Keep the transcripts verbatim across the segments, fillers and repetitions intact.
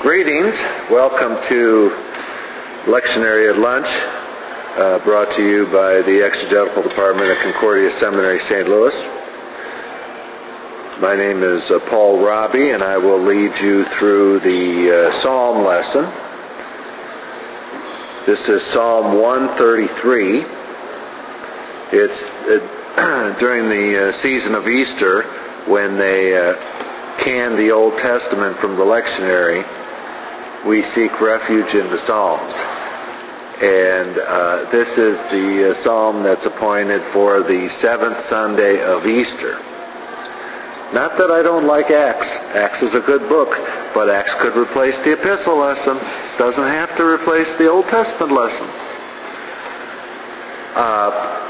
Greetings. Welcome to Lectionary at Lunch, uh, brought to you by the Exegetical Department at Concordia Seminary, Saint Louis. My name is uh, Paul Robbie, and I will lead you through the uh, Psalm lesson. This is Psalm one thirty-three. It's uh, during the uh, season of Easter when they uh, can the Old Testament from the lectionary. We seek refuge in the Psalms. And uh, this is the uh, psalm that's appointed for the seventh Sunday of Easter. Not that I don't like Acts. Acts is a good book, but Acts could replace the epistle lesson. Doesn't have to replace the Old Testament lesson. Uh,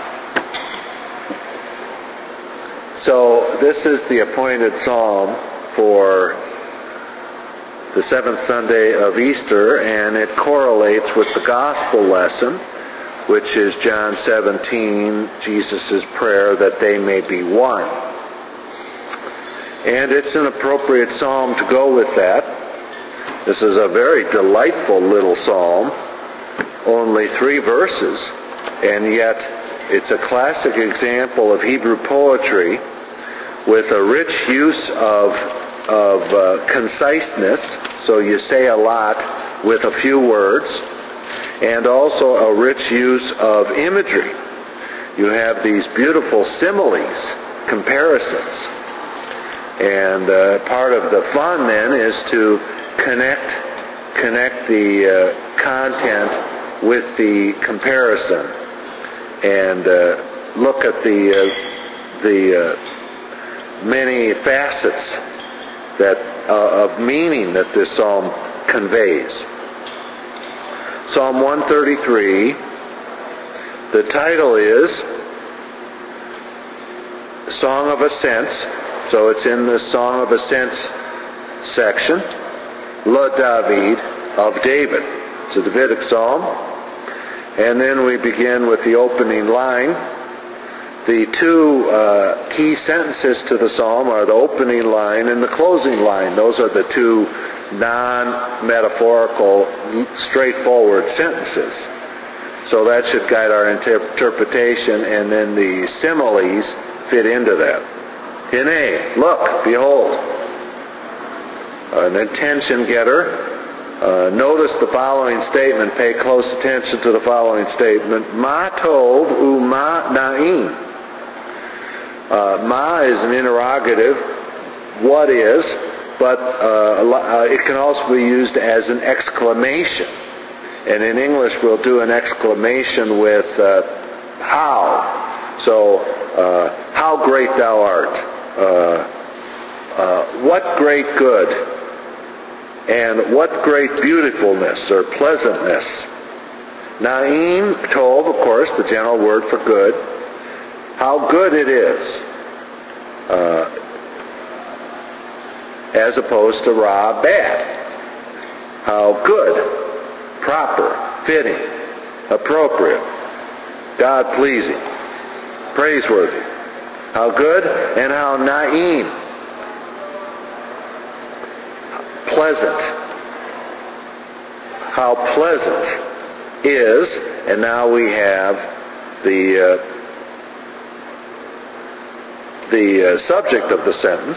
so this is the appointed psalm for the seventh Sunday of Easter, and it correlates with the gospel lesson, which is John seventeen, Jesus' prayer that they may be one. And it's an appropriate psalm to go with that. This is a very delightful little psalm, only three verses, and yet it's a classic example of Hebrew poetry with a rich use of of uh, conciseness, so you say a lot with a few words, and also a rich use of imagery. You have these beautiful similes, comparisons, and uh, part of the fun then is to connect connect the uh, content with the comparison, and uh, look at the uh, the uh, many facets that uh, of meaning that this psalm conveys. Psalm one thirty-three, the title is Song of Ascents, so it's in the Song of Ascents section, Le David, of David. It's a Davidic psalm. And then we begin with the opening line. The two uh, key sentences to the psalm are the opening line and the closing line. Those are the two non-metaphorical, straightforward sentences. So that should guide our inter- interpretation, and then the similes fit into that. Hine, look, behold. An attention getter. Uh, notice the following statement. Pay close attention to the following statement. Ma tov u ma na'im. Uh, ma is an interrogative, what is, but uh, uh, it can also be used as an exclamation. And in English we'll do an exclamation with uh, how. So, uh, how great thou art. Uh, uh, what great good. And what great beautifulness or pleasantness. Na'im, tov, of course, the general word for good. How good it is, uh, as opposed to ra, bad. How good, proper, fitting, appropriate, God-pleasing, praiseworthy. How good and how na'im, pleasant. How pleasant is, and now we have the uh, the uh, subject of the sentence.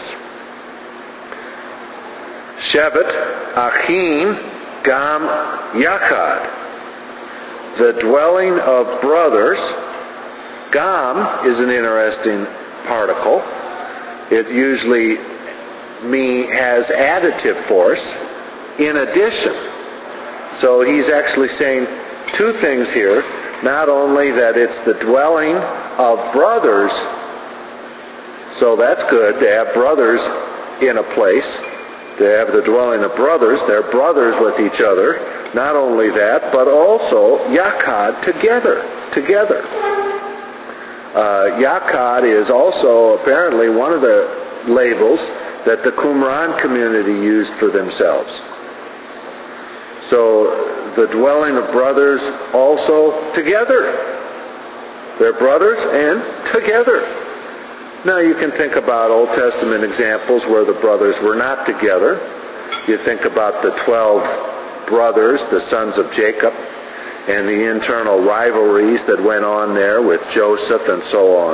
Shevet Achin Gam Yachad. The dwelling of brothers. Gam is an interesting particle. It usually me has additive force in addition. So he's actually saying two things here. Not only that it's the dwelling of brothers, so that's good to have brothers in a place, to have the dwelling of brothers. They're brothers with each other. Not only that, but also Yachad, together, together. Uh, Yachad is also apparently one of the labels that the Qumran community used for themselves. So the dwelling of brothers also together. They're brothers and together. Now you can think about Old Testament examples where the brothers were not together. You think about the twelve brothers, the sons of Jacob, and the internal rivalries that went on there with Joseph and so on.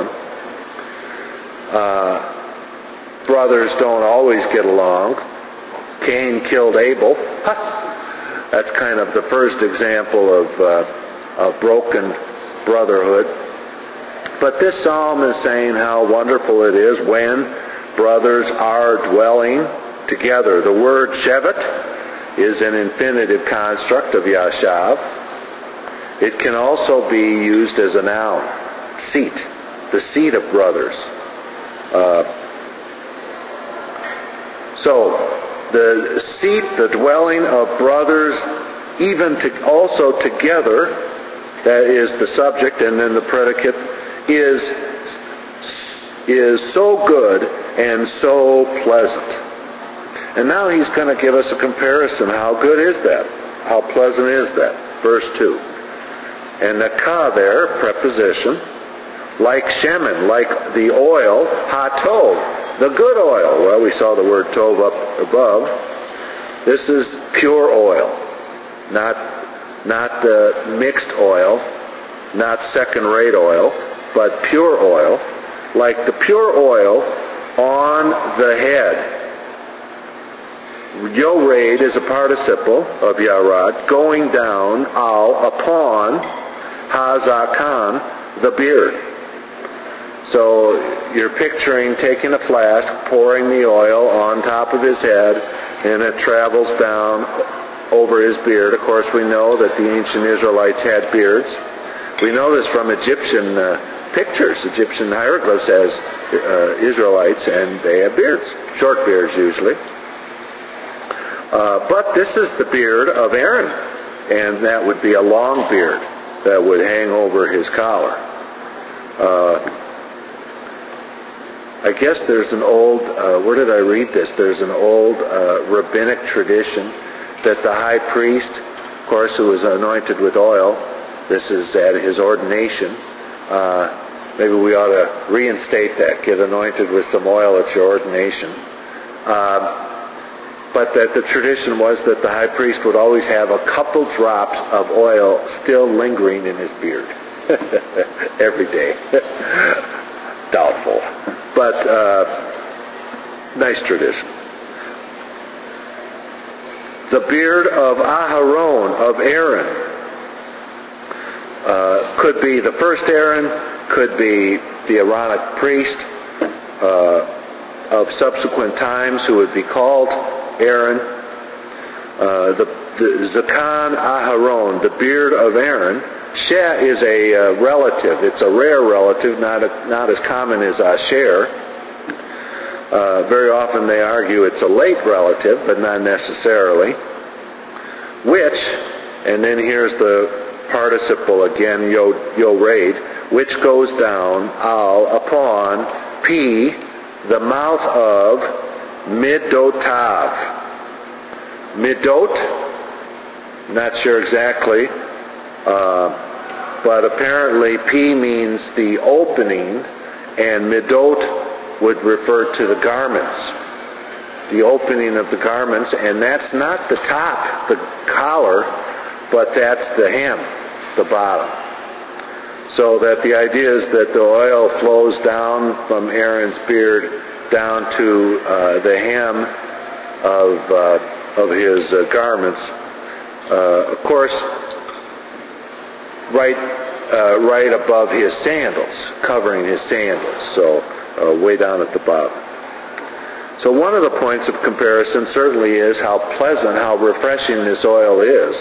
Uh, brothers don't always get along. Cain killed Abel. That's kind of the first example of, uh, of broken brotherhood. But this psalm is saying how wonderful it is when brothers are dwelling together. The word shevet is an infinitive construct of yashav. It can also be used as a noun, seat, the seat of brothers. Uh, so, the seat, the dwelling of brothers, even to, also together, that is the subject, and then the predicate, is, is so good and so pleasant. And now he's going to give us a comparison. How good is that? How pleasant is that? Verse two. And the ka there, preposition, like shemen, like the oil, ha-tov, the good oil. Well, we saw the word tov up above. This is pure oil, not not uh, mixed oil, not second-rate oil, but pure oil, like the pure oil on the head. Yored is a participle of yarad, going down, al, upon, hazakan, the beard. So you're picturing taking a flask, pouring the oil on top of his head, and it travels down over his beard. Of course, we know that the ancient Israelites had beards. We know this from Egyptian uh, pictures. Egyptian hieroglyphs has uh, Israelites, and they have beards, short beards usually. Uh, but this is the beard of Aaron, and that would be a long beard that would hang over his collar. Uh, I guess there's an old, uh, where did I read this? There's an old uh, rabbinic tradition that the high priest, of course, who was anointed with oil, this is at his ordination. Uh, maybe we ought to reinstate that, get anointed with some oil at your ordination. Uh, But that the tradition was that the high priest would always have a couple drops of oil still lingering in his beard every day. Doubtful. But uh, nice tradition. The beard of Aharon, of Aaron. Uh, could be the first Aaron, could be the Aaronic priest uh, of subsequent times who would be called Aaron. Uh, the, the Zakan Aharon, the beard of Aaron. Sheh is a uh, relative. It's a rare relative, not a, not as common as Asher. Uh, very often they argue it's a late relative, but not necessarily. Which, and then here's the participle again, yo, yored, which goes down, al, upon, p, the mouth of Midotav. Midot, not sure exactly, uh, but apparently P means the opening, and Midot would refer to the garments, the opening of the garments, and that's not the top, the collar, but that's the hem, the bottom. So that the idea is that the oil flows down from Aaron's beard down to uh, the hem of uh, of his uh, garments. Uh, of course, right uh, right above his sandals, covering his sandals. So uh, way down at the bottom. So one of the points of comparison certainly is how pleasant, how refreshing this oil is.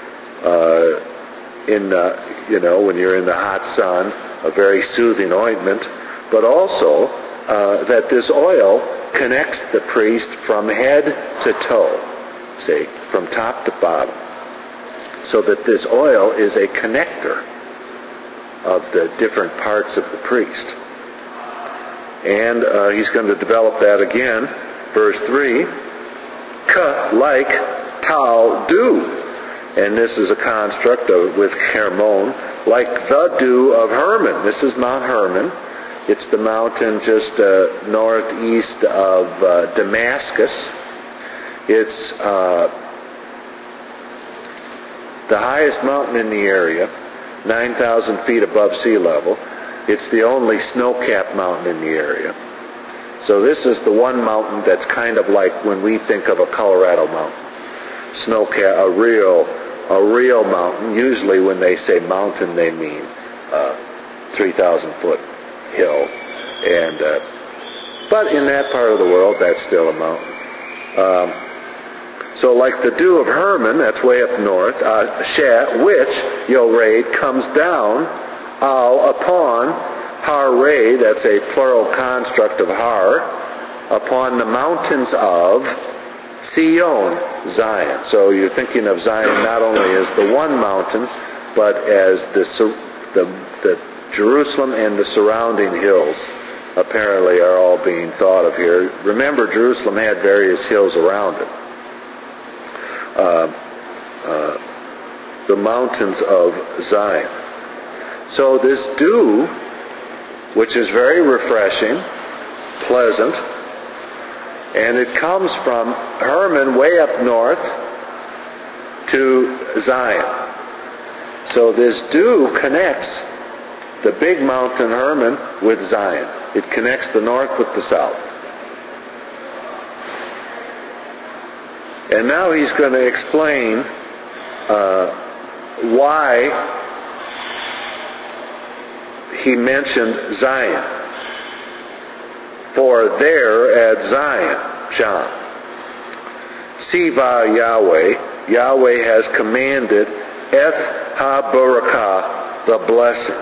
Uh, in uh, you know when you're in the hot sun, a very soothing ointment, but also Uh, that this oil connects the priest from head to toe, see, from top to bottom. So that this oil is a connector of the different parts of the priest. And uh, he's going to develop that again. Verse three, ka, like, tal, dew. And this is a construct of, with Hermon, like the dew of Hermon. This is Mount Hermon. It's the mountain just uh, northeast of uh, Damascus. It's uh, the highest mountain in the area, nine thousand feet above sea level. It's the only snow-capped mountain in the area. So this is the one mountain that's kind of like when we think of a Colorado mountain. Snow-capped, a real, a real mountain. Usually when they say mountain, they mean uh, three thousand foot hill. And uh, but in that part of the world, that's still a mountain. Um, so like the Dew of Hermon, that's way up north, uh, Shet, which, Yored, comes down all upon Har-Ray, that's a plural construct of Har, upon the mountains of Sion, Zion. So you're thinking of Zion not only as the one mountain, but as the, the, the Jerusalem and the surrounding hills apparently are all being thought of here. Remember, Jerusalem had various hills around it. Uh, uh, the mountains of Zion. So this dew, which is very refreshing, pleasant, and it comes from Hermon way up north to Zion. So this dew connects the big mountain Hermon with Zion. It connects the north with the south. And now he's going to explain uh, why he mentioned Zion. For there at Zion, John, Siva Yahweh, Yahweh has commanded Eth Ha-Barakah, the blessing.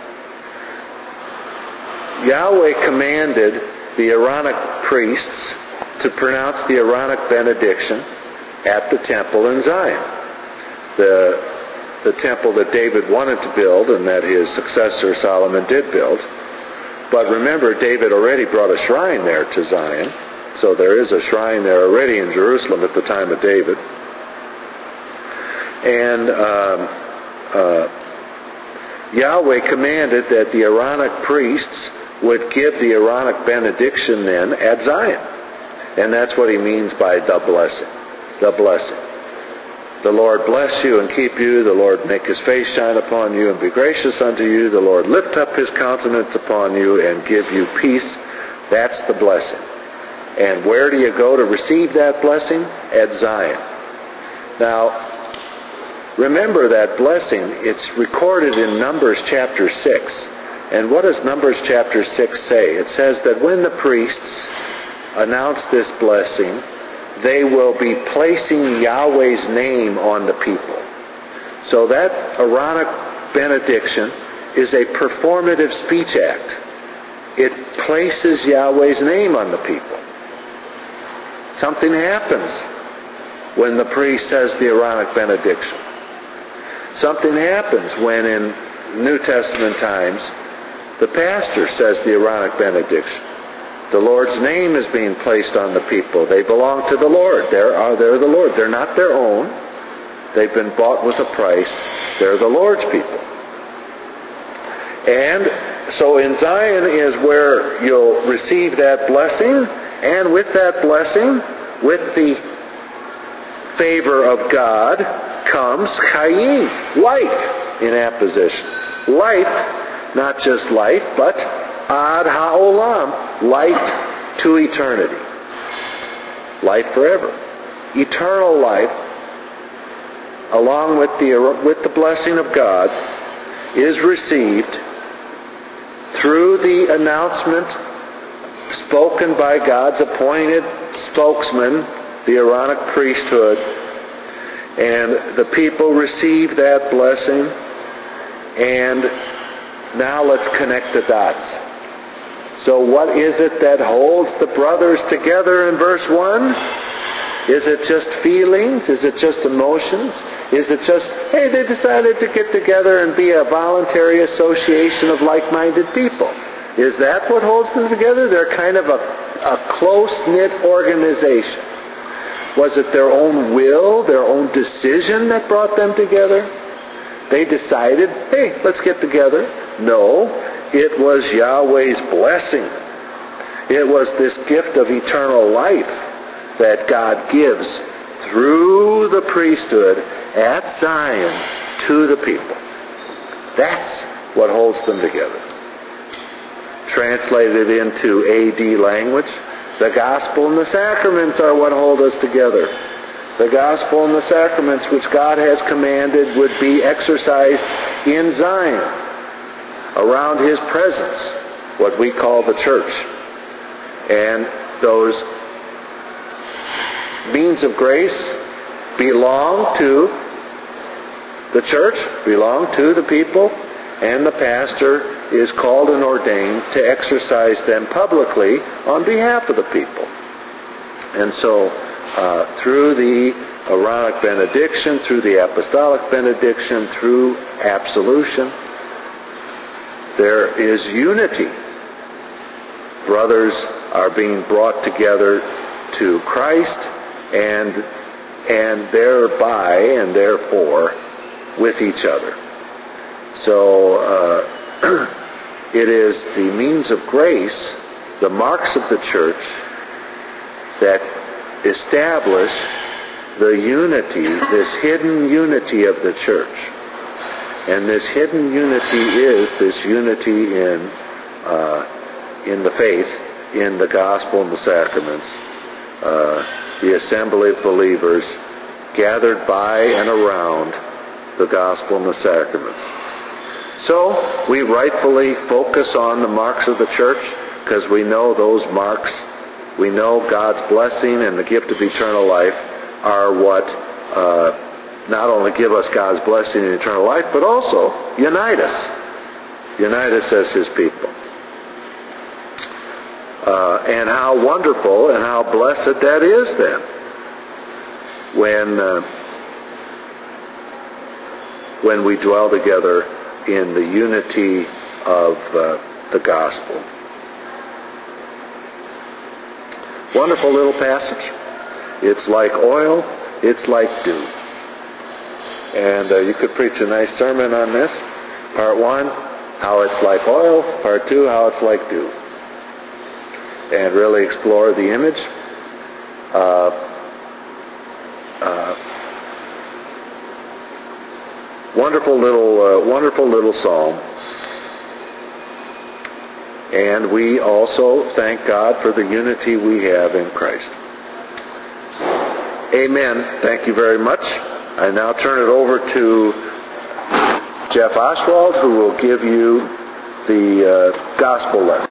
Yahweh commanded the Aaronic priests to pronounce the Aaronic benediction at the temple in Zion. The, the temple that David wanted to build and that his successor Solomon did build. But remember, David already brought a shrine there to Zion. So there is a shrine there already in Jerusalem at the time of David. And um, uh, Yahweh commanded that the Aaronic priests would give the Aaronic benediction then at Zion. And that's what he means by the blessing. The blessing. The Lord bless you and keep you. The Lord make his face shine upon you and be gracious unto you. The Lord lift up his countenance upon you and give you peace. That's the blessing. And where do you go to receive that blessing? At Zion. Now, remember that blessing. It's recorded in Numbers chapter six. And what does Numbers chapter six say? It says that when the priests announce this blessing, they will be placing Yahweh's name on the people. So that Aaronic benediction is a performative speech act. It places Yahweh's name on the people. Something happens when the priest says the Aaronic benediction. Something happens when in New Testament times the pastor says the Aaronic benediction. The Lord's name is being placed on the people. They belong to the Lord. They're, they're the Lord. They're not their own. They've been bought with a price. They're the Lord's people. And so in Zion is where you'll receive that blessing. And with that blessing, with the favor of God, comes chayim, life in apposition. Life, not just life, but ad ha'olam, life to eternity. Life forever. Eternal life, along with the, with the blessing of God, is received through the announcement spoken by God's appointed spokesman, the Aaronic priesthood, and the people receive that blessing. And now let's connect the dots. So what is it that holds the brothers together in verse one? Is it just feelings? Is it just emotions? Is it just, hey, they decided to get together and be a voluntary association of like-minded people? Is that what holds them together? They're kind of a, a close-knit organization. Was it their own will, their own decision that brought them together? They decided, hey, let's get together. No. It was Yahweh's blessing. It was this gift of eternal life that God gives through the priesthood at Zion to the people. That's what holds them together. Translated into A D language, the gospel and the sacraments are what hold us together. The gospel and the sacraments which God has commanded would be exercised in Zion, around His presence, what we call the church. And those means of grace belong to the church, belong to the people, and the pastor is called and ordained to exercise them publicly on behalf of the people. And so, uh, through the Aaronic benediction, through the apostolic benediction, through absolution, there is unity. Brothers are being brought together to Christ, and and thereby and therefore with each other. So uh, it is the means of grace, the marks of the church, that establish the unity, this hidden unity of the church. And this hidden unity is this unity in uh, in the faith, in the gospel and the sacraments, uh, the assembly of believers gathered by and around the gospel and the sacraments. So we rightfully focus on the marks of the church because we know those marks, we know God's blessing and the gift of eternal life are what uh, not only give us God's blessing and eternal life, but also unite us. Unite us as His people. Uh, and how wonderful and how blessed that is then when uh, when we dwell together in the unity of uh, the gospel. Wonderful little passage. It's like oil, it's like dew. And uh, you could preach a nice sermon on this. Part one, how it's like oil. Part two, how it's like dew. And really explore the image. Uh, uh, wonderful little, uh, wonderful little psalm. And we also thank God for the unity we have in Christ. Amen. Thank you very much. I now turn it over to Jeff Oswald, who will give you the uh, gospel lesson.